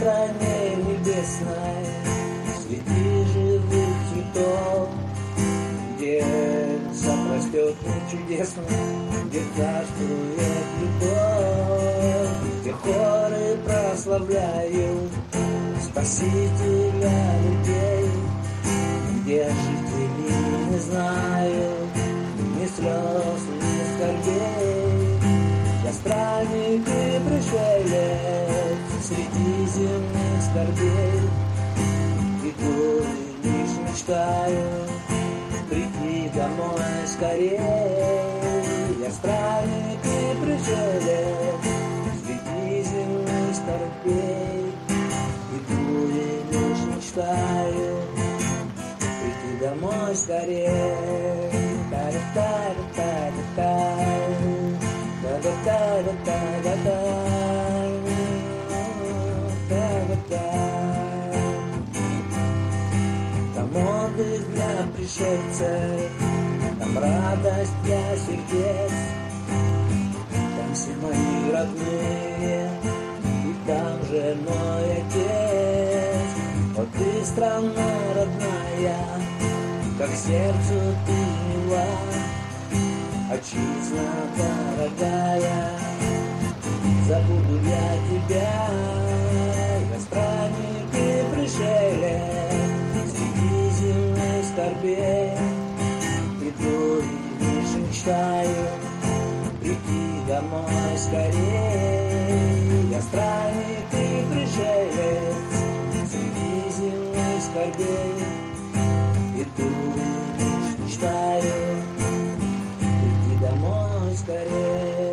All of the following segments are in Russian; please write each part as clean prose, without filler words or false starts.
стране небесной, среди живых цветов, где запростет чудесно, где царствует любовь, где хоры прославляют Спасителя людей, где жители не знают ни слез, ни скорбей. Я странник и пришелец среди земных скорбей, иду и лишь мечтаю прийти домой скорее. Я странник и пришелец среди земных скорбей, иду и лишь мечтаю прийти домой скорее. Там отдых для пришельцев, там радость для сердец, там все мои родные, и там же мой отец. Вот ты страна родная, как сердцу ты мила, отчизна дорогая, забуду я тебя. Я странник и пришелец среди земных скорбей, иду и лишь мечтаю прийти домой скорее. Я странник и пришелец среди земных скорбей, иду и лишь мечтаю прийти домой скорее.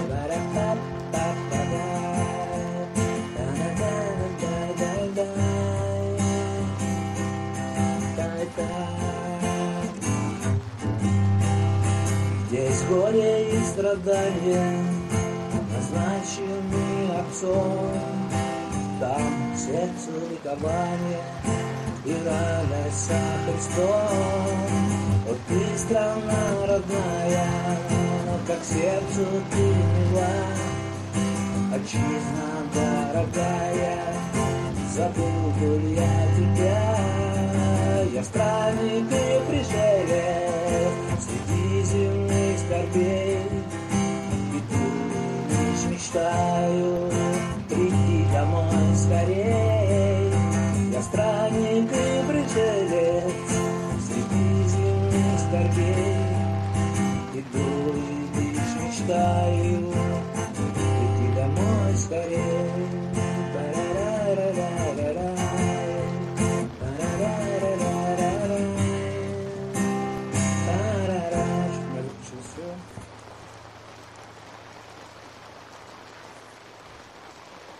Здесь горе и страдания назначены Отцом, там сердцу ликование и радость со Христом. Вот ты страна родная, как сердцу ты мила, отчизна дорогая, забуду ли я тебя. Я странник и пришелец среди земных скорбей, иду лишь мечтаю прийти домой скорей. Я странник и пришелец среди земных скорбей, иду и лишь мечтаю